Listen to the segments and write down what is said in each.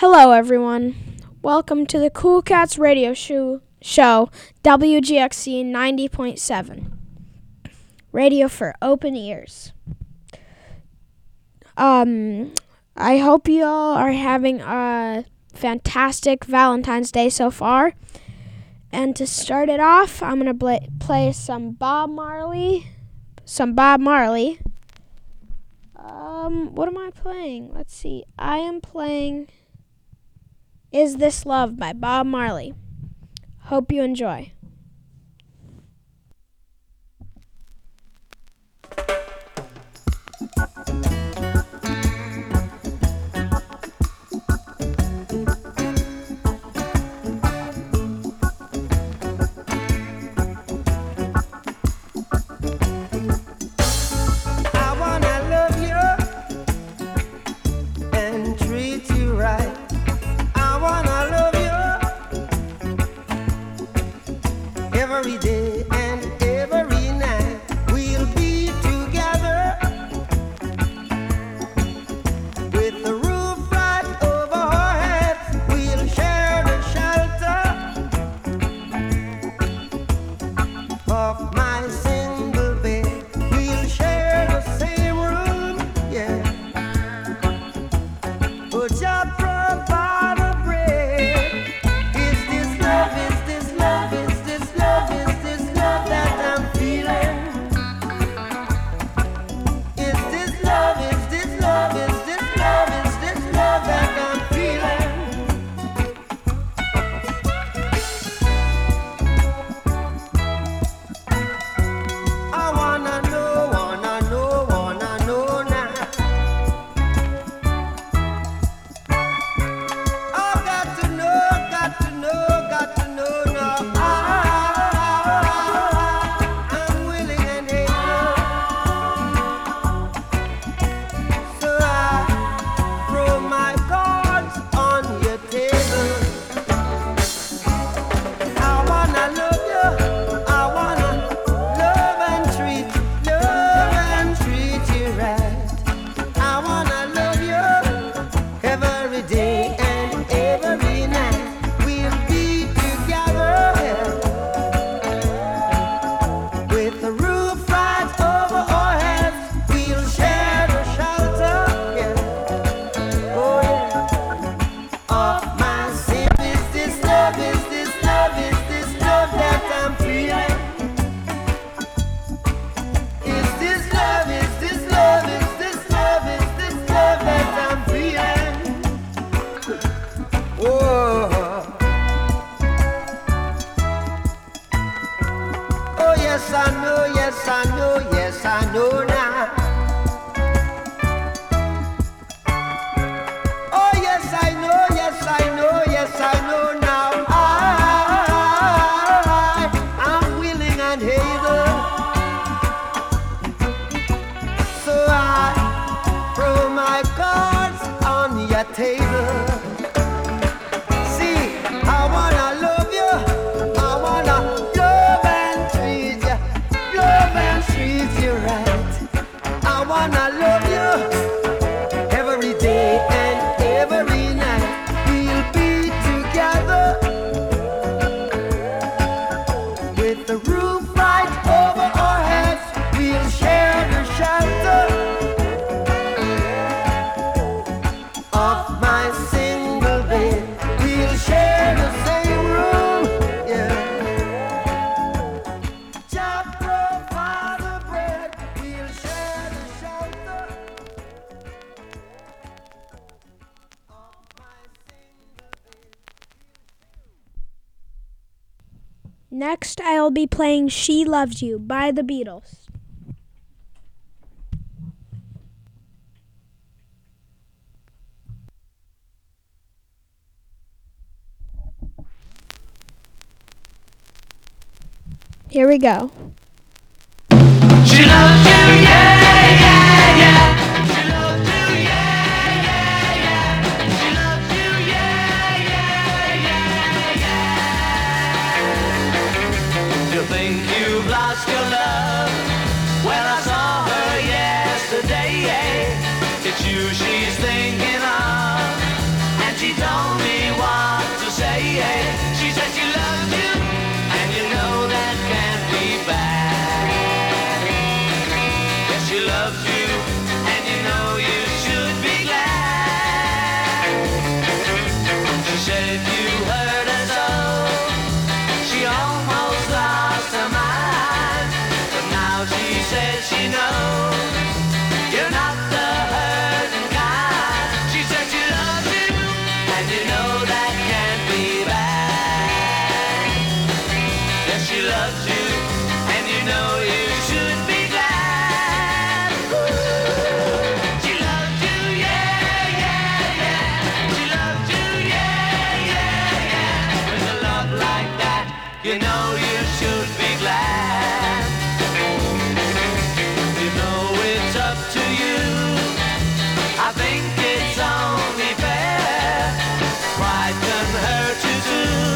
Hello, everyone. Welcome to the Cool Cats radio show, WGXC 90.7. Radio for open ears. I hope you all are having a fantastic Valentine's Day so far. And to start it off, I'm going to play some Bob Marley. What am I playing? Let's see. I am playing Is This Love by Bob Marley. Hope you enjoy. Every day and every night we'll be together with the roof right over our heads. We'll share the shelter of my single bed. We'll share the same room, yeah. But just provide a bread. Is this love? Is this love? Is this love? Is this love that I'm feeling? Is this love? Is this love? Is this love? Is this love that I'm feeling? I wanna know now. I've got to know now. I'm willing and able, so I throw my cards on your table. I wanna love you. I wanna love and treat you right. I wanna love you every day and every night. We'll be together with the roof right over our heads. We'll share the shelter, yeah. Oh yeah. Of my sin. Is this love? Is this love? Is this love that I'm feeling? Is this love? Is this love? Is this love? Is this love that I'm feeling? Whoa. Oh yes I know, yes I know, yes I know now. Oh yes I know, yes I know, yes I know now. I'm willing and able, so I throw my cards on your table. See, I wanna love you. I wanna love and treat you right. I wanna love you every day and every night. We'll be together with the roof right over our heads. We'll share the shelter of my single bed. We'll share the same room, yeah. Just provide the bread. We'll share the shelter of my single bed. Next, I'll be playing She Loves You by the Beatles. Here we go. She loves you, yeah, yeah, yeah. She loves you, yeah, yeah, yeah. She loves you, yeah, yeah, yeah, yeah. You think you've lost your love? Well, I saw her yesterday. It's you she's thinking of, and she don't you know you should be glad. You know it's up to you. I think it's only fair. Pride can hurt you too.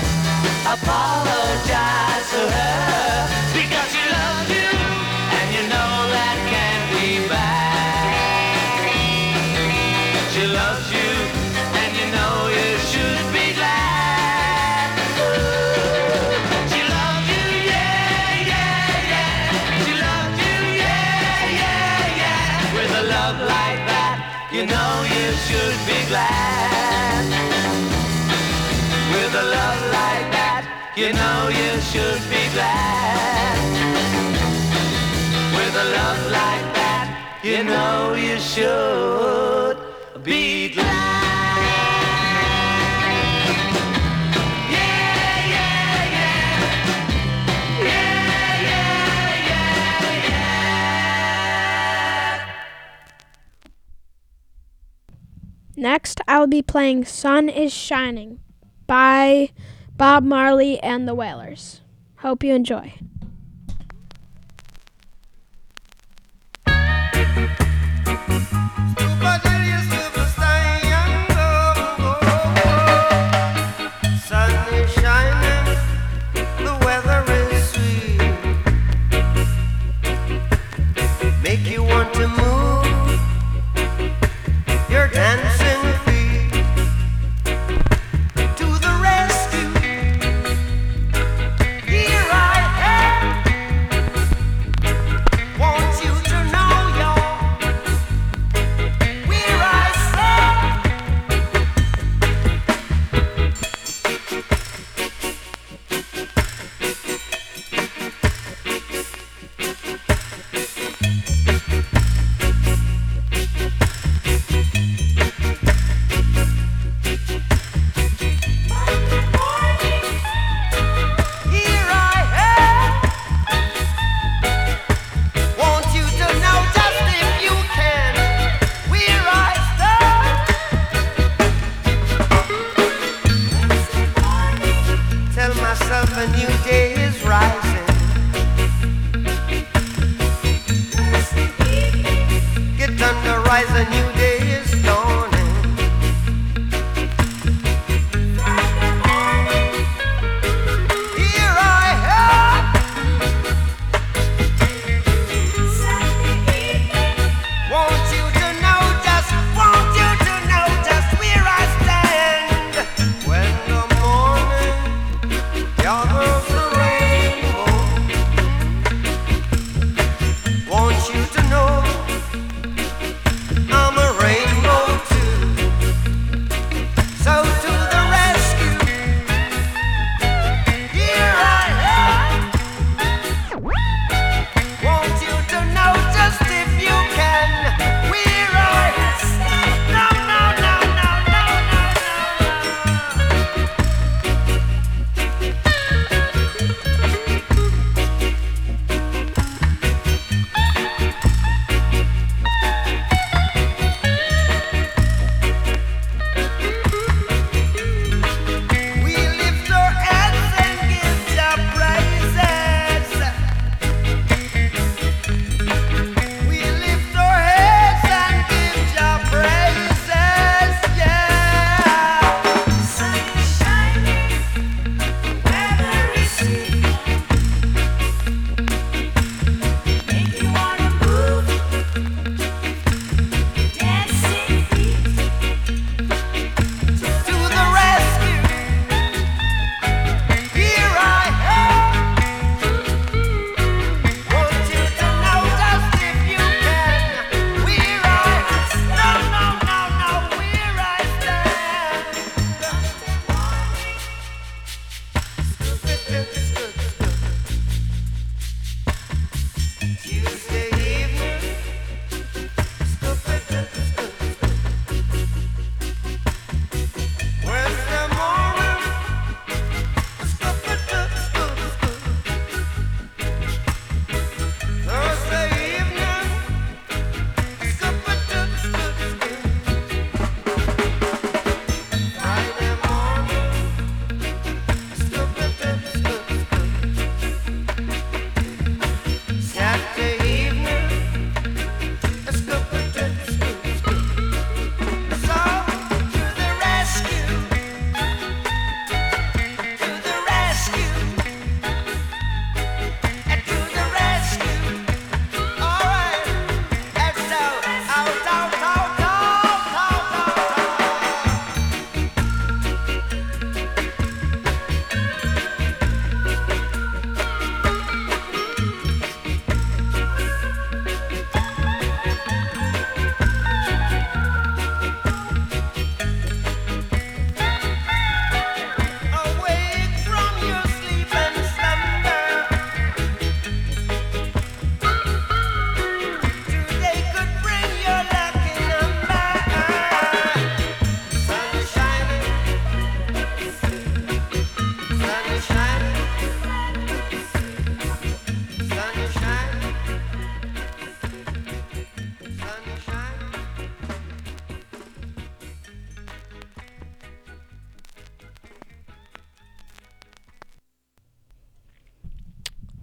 Apologize to her because she loves you, and you know that can't be bad. She loves you, and you know you should be glad. Ooh, she loves you, yeah, yeah, yeah. She loves you, yeah, yeah, yeah. With a love like that, you know you should be glad. With a love like that, you know you should be glad. With a love like that, you know you should be glad. Yeah, yeah, yeah. Yeah, yeah, yeah, yeah. Next, I'll be playing Sun is Shining by Bob Marley and the Wailers. Hope you enjoy. Sun is shining, the weather is sweet. Make you want to move your dancing feet to the rescue. Here I am.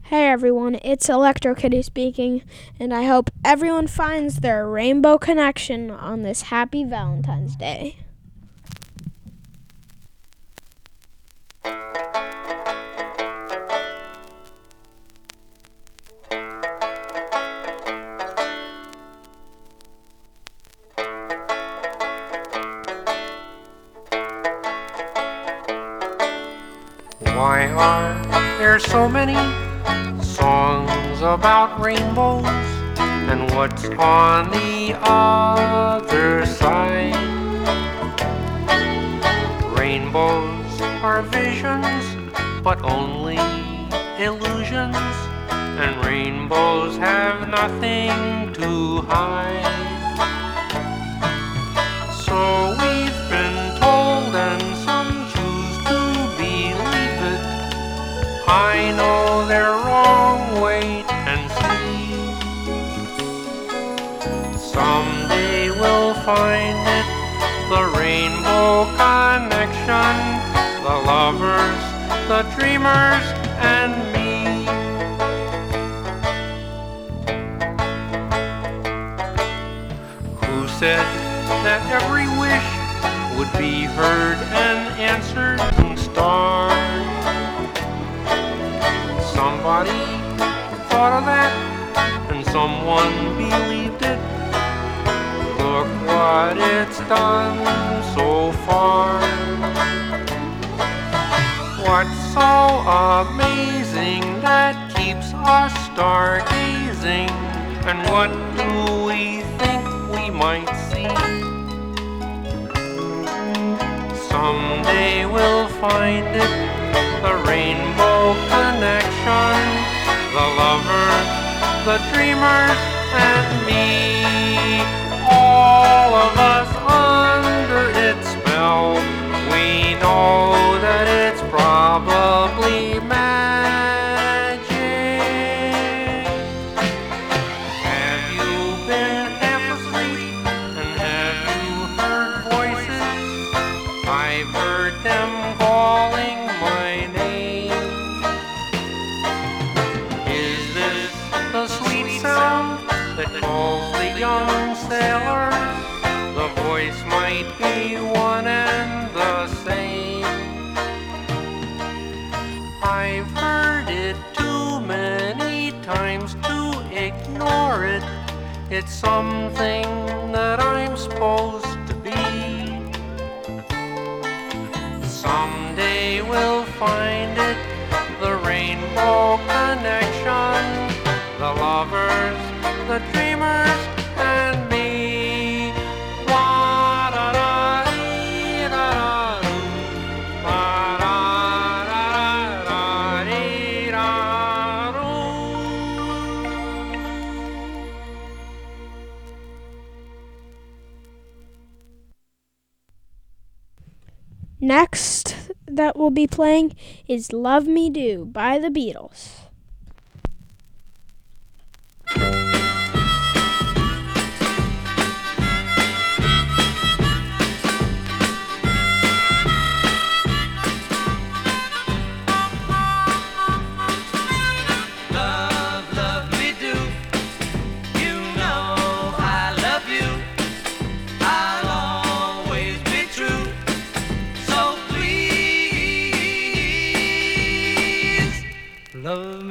Hey everyone, it's Electro Kitty speaking, and I hope everyone finds their rainbow connection on this happy Valentine's Day. Why are there so many songs about rainbows? And what's on the other side? Rainbows are visions, but only illusions. And rainbows have nothing to hide. So we've been told, and some choose to believe it. I know they're wrong, wait and see. Someday we'll find it, the rainbow connection, the lovers, the dreamers, and me. Who said that every wish would be heard and answered in stars? Somebody thought of that, and someone believed it. Look what it's done so far. What's so amazing that keeps us stargazing? And what do we think we might see? Someday we'll find it, the rainbow connection, the lovers, the dreamers, and me. All of us under its spell, we know that it's probably magic. Have you been half asleep, and have you heard voices? I've heard them calling my name. Is this the sweet sound that calls the young sailor? The voice might be one and the same. I've heard it too many times to ignore it. It's something that I'm supposed to be. Someday we'll find it, the rainbow connection, the lovers, the dreamers, and me. Next that we'll be playing is Love Me Do by the Beatles. Love me do. You know I love you. I'll always be true. So please, love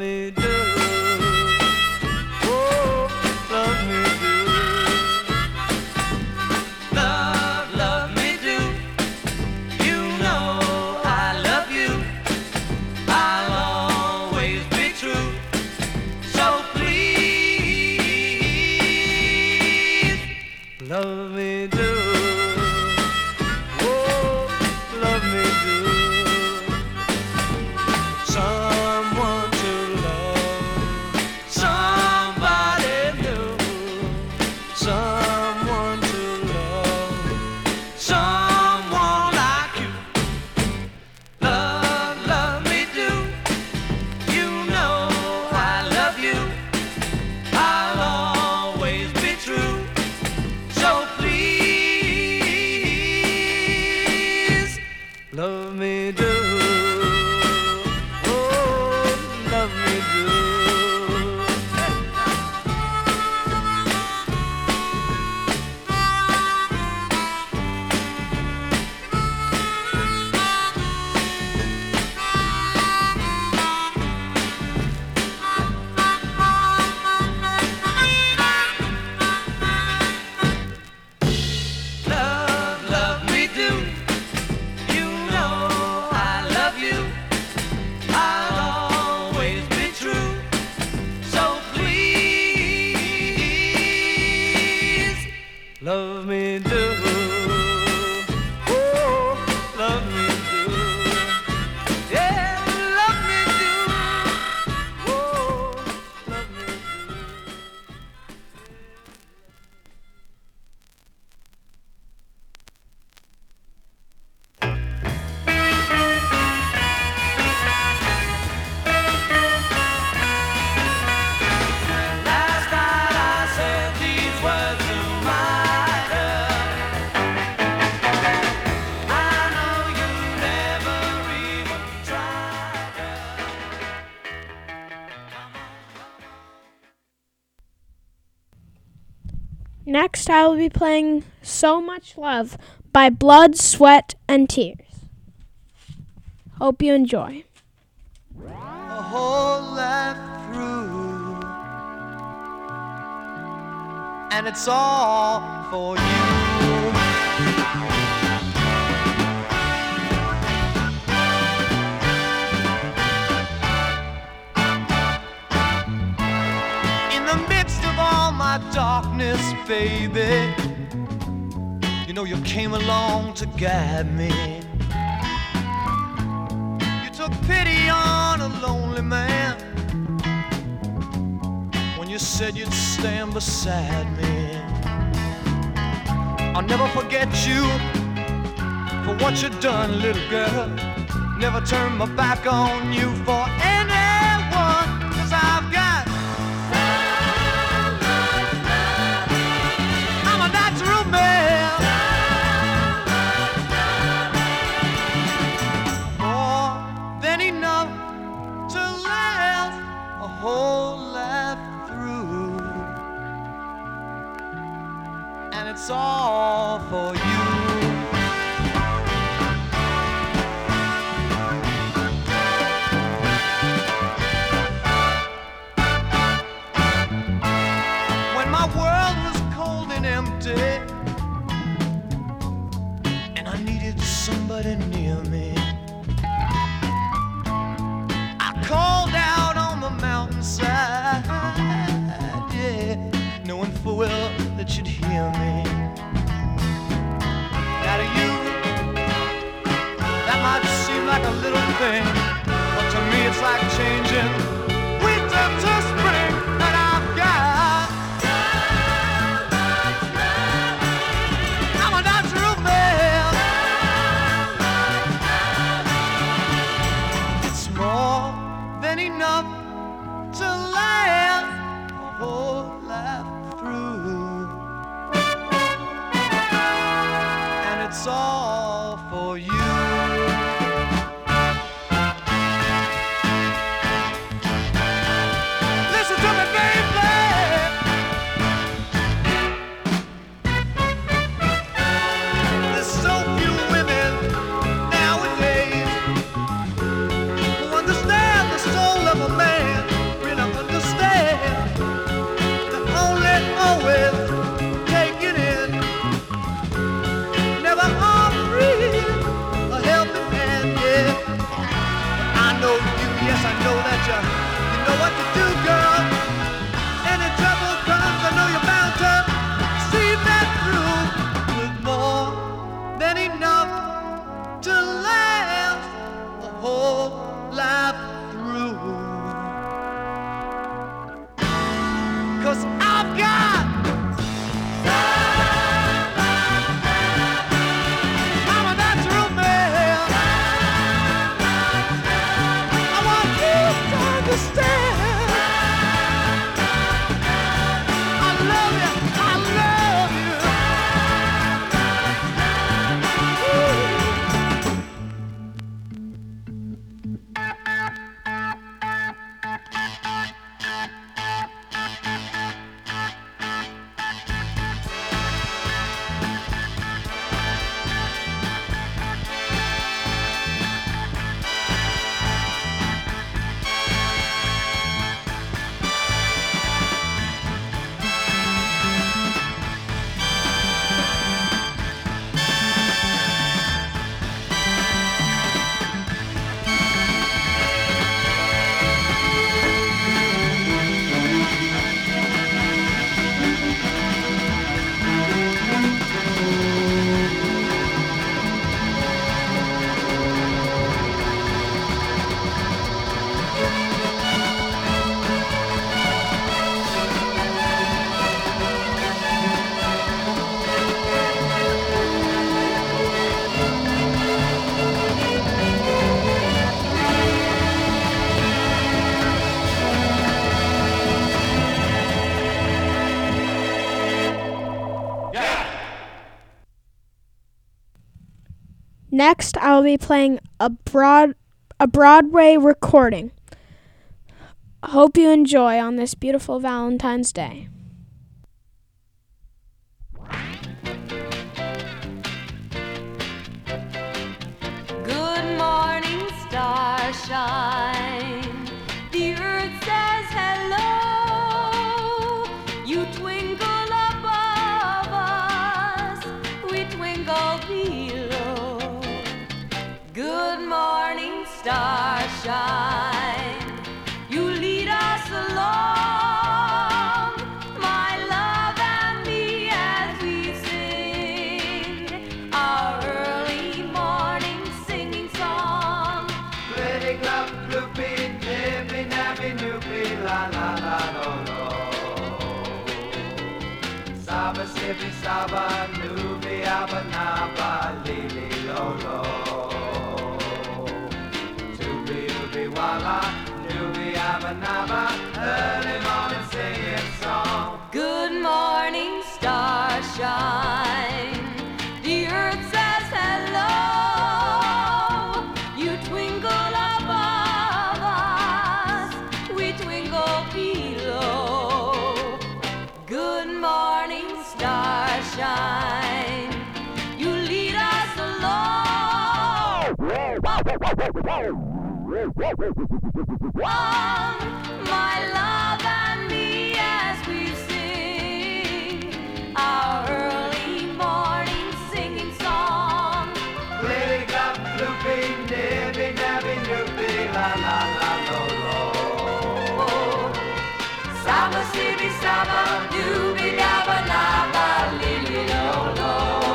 Next, I will be playing So Much Love by Blood, Sweat, and Tears. Hope you enjoy. A whole life through, and it's all for you. In the midst of all my darkness, baby, you know you came along to guide me. Took pity on a lonely man when you said you'd stand beside me. I'll never forget you for what you done, little girl. Never turn my back on you for anyone, 'cause I've got I'm a natural man. Enough to last a whole life through, and it's all for you. When my world was cold and empty, and I needed somebody near me, called out on the mountainside, yeah, knowing full well that you'd hear me. Now to you, that might seem like a little thing, but to me it's like changing winter to spring. And I've got I'm a natural man. It's more than enough to last a whole life through, and it's all for you. Listen to me, baby. There's so few women nowadays who understand the soul of a man, really understand that only always taking in, never offering a helping hand, yeah. I know you, yes I know that you know what to do, girl. Any trouble comes, I know you're bound to see that through, with more than enough to last a whole life through. 'Cause I've got I'm a natural man. I want you to understand. I love you, I love you. Next, I will be playing a Broadway recording. Hope you enjoy on this beautiful Valentine's Day. starshine. You lead us along, my love and me, as we sing our early morning singing song. Glitty glop gloopy, nippy nappy noopy, la la la lo lo. Saba sippy saba noopy abba naba lily lo lo. Tooby ooby walla, noopy abba naba, early morning singing song. Good morning, starshine. The earth says hello. You twinkle above us, we twinkle below. Good morning, starshine. You lead us along, my love and me, as we sing our early morning singing song. Glitty glop gloopy, nippy nappy noopy, la la la lo lo. Saba sibi saba dooby dabba naba lily lo lo.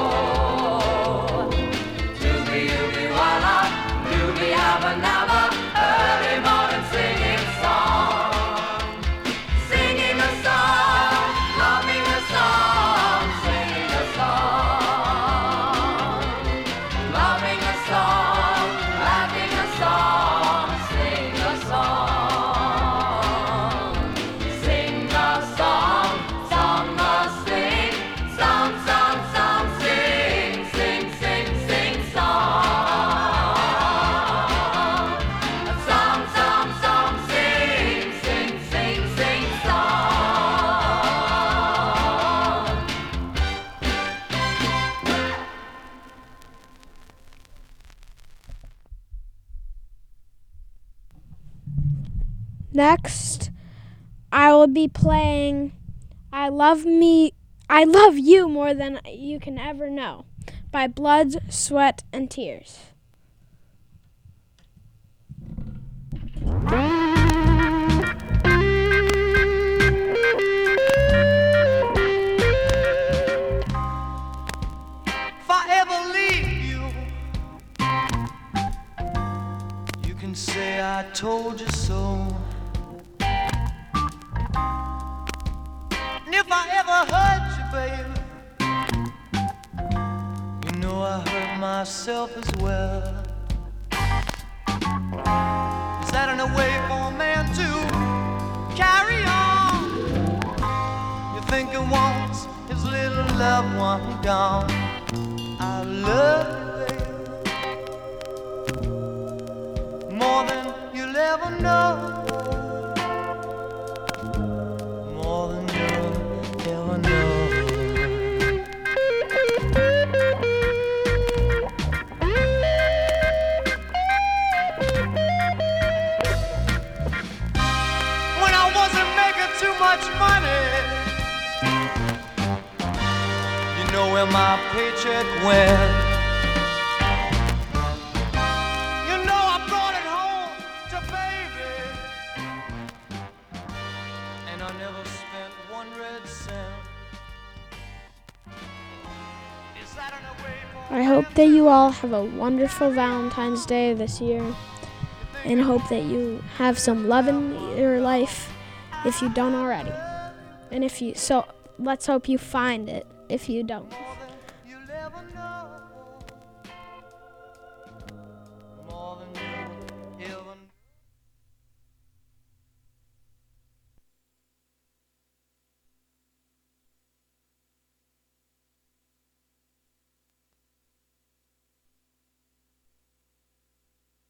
Dooby ooby walla, dooby abba naba, early morning singing song. Singing a song, loving a song, singing a song. Loving a song, laughing a song, sing a song. Sing a song, song must sing, song, song, song, sing, sing, sing, sing, song. Song, song, song, sing, sing, sing, sing, song. Next, I will be playing I Love You More Than You Can Ever Know by Blood, Sweat, and Tears. If I ever leave you, you can say I told you so. And if I ever hurt you, baby, you know I hurt myself as well. Is that in a way for a man to carry on? You think he wants his little loved one gone? I love you, baby, more than you'll ever know. More than you'll ever know. When I wasn't making too much money, you know where my paycheck went. You know I brought it home to baby, and I never spent one red cent. Is that in a way for I hope that you all have a wonderful Valentine's Day this year, and hope that you have some love in your life if you don't already. And let's hope you find it if you don't.